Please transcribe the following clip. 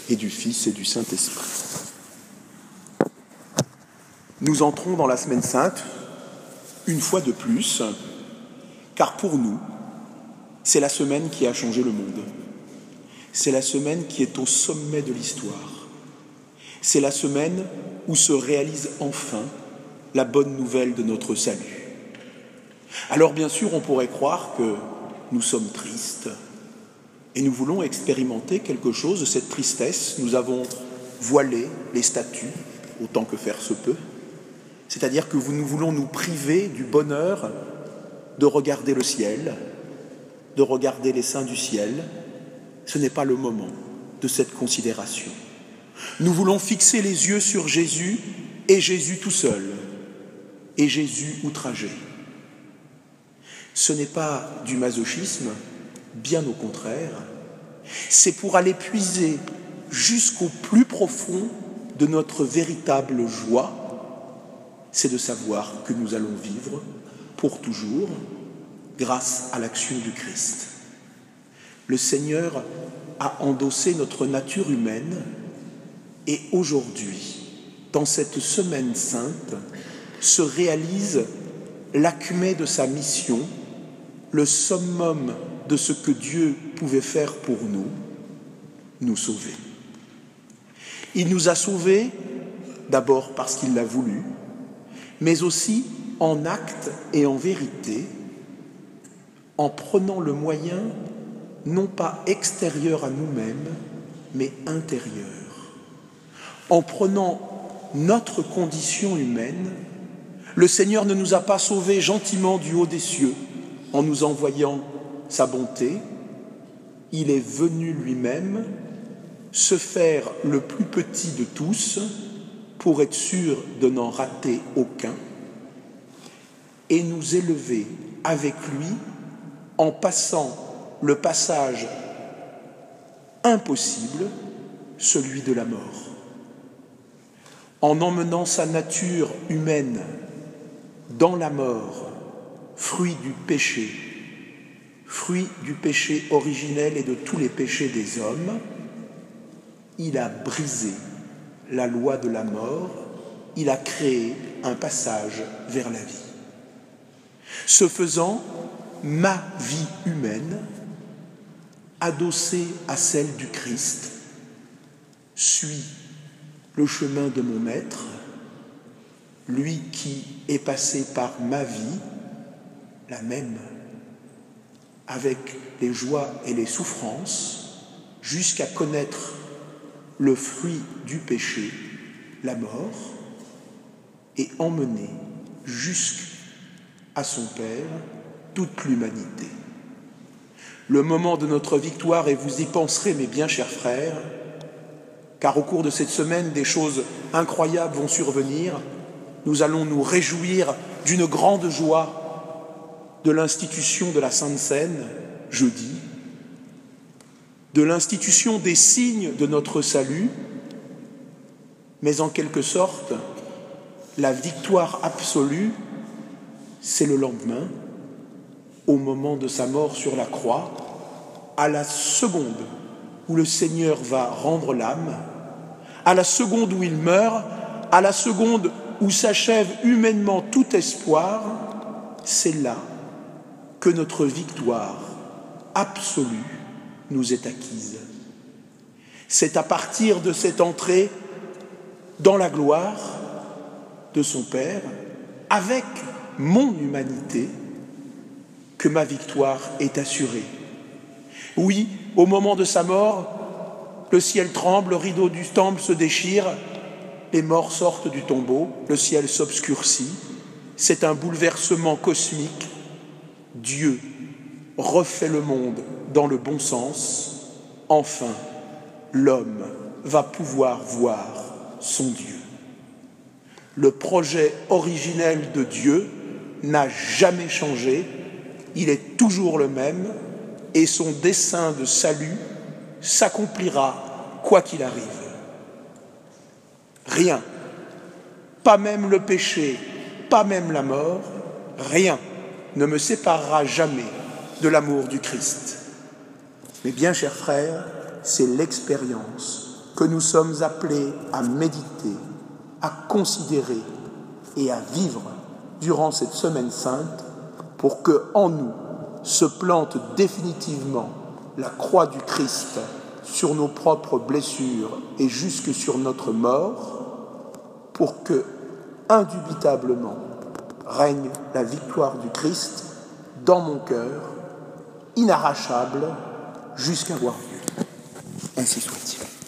et du Fils et du Saint-Esprit. Nous entrons dans la Semaine Sainte, une fois de plus, car pour nous, c'est la semaine qui a changé le monde. C'est la semaine qui est au sommet de l'histoire. C'est la semaine où se réalise enfin la bonne nouvelle de notre salut. Alors bien sûr, on pourrait croire que nous sommes tristes et nous voulons expérimenter quelque chose de cette tristesse. Nous avons voilé les statues autant que faire se peut. C'est-à-dire que nous voulons nous priver du bonheur de regarder le ciel, de regarder les saints du ciel. Ce n'est pas le moment de cette considération. Nous voulons fixer les yeux sur Jésus et Jésus tout seul, et Jésus outragé. Ce n'est pas du masochisme, bien au contraire. C'est pour aller puiser jusqu'au plus profond de notre véritable joie. C'est de savoir que nous allons vivre pour toujours grâce à l'action du Christ. Le Seigneur a endossé notre nature humaine et aujourd'hui, dans cette semaine sainte, se réalise l'acmé de sa mission, le summum de ce que Dieu pouvait faire pour nous, nous sauver. Il nous a sauvés d'abord parce qu'il l'a voulu, mais aussi en acte et en vérité, en prenant le moyen non pas extérieur à nous-mêmes, mais intérieur. En prenant notre condition humaine, le Seigneur ne nous a pas sauvés gentiment du haut des cieux en nous envoyant sa bonté. Il est venu lui-même se faire le plus petit de tous pour être sûr de n'en rater aucun et nous élever avec lui en passant le passage impossible, celui de la mort. En emmenant sa nature humaine dans la mort, fruit du péché originel et de tous les péchés des hommes, il a brisé la loi de la mort, il a créé un passage vers la vie. Ce faisant, ma vie humaine, adossée à celle du Christ, suit le chemin de mon Maître, lui qui est passé par ma vie, la même, avec les joies et les souffrances, jusqu'à connaître le fruit du péché, la mort, et emmener jusqu'à son Père toute l'humanité. Le moment de notre victoire, et vous y penserez, mes bien chers frères, car au cours de cette semaine, des choses incroyables vont survenir. Nous allons nous réjouir d'une grande joie de l'institution de la Sainte Seine, jeudi, de l'institution des signes de notre salut, mais en quelque sorte, la victoire absolue, c'est le lendemain, au moment de sa mort sur la croix, à la seconde où le Seigneur va rendre l'âme, à la seconde où il meurt, à la seconde où s'achève humainement tout espoir, c'est là que notre victoire absolue nous est acquise. C'est à partir de cette entrée dans la gloire de son Père, avec mon humanité, que ma victoire est assurée. Oui, au moment de sa mort, le ciel tremble, le rideau du temple se déchire, les morts sortent du tombeau, le ciel s'obscurcit. C'est un bouleversement cosmique. Dieu refait le monde dans le bon sens. Enfin, l'homme va pouvoir voir son Dieu. Le projet originel de Dieu n'a jamais changé, il est toujours le même et son dessein de salut s'accomplira quoi qu'il arrive. Rien, pas même le péché, pas même la mort, rien ne me séparera jamais de l'amour du Christ. Mais bien, chers frères, c'est l'expérience que nous sommes appelés à méditer, à considérer et à vivre durant cette semaine sainte pour que en nous se plante définitivement la croix du Christ sur nos propres blessures et jusque sur notre mort, pour que, indubitablement, règne la victoire du Christ dans mon cœur, inarrachable jusqu'à voir Dieu. Ainsi soit-il.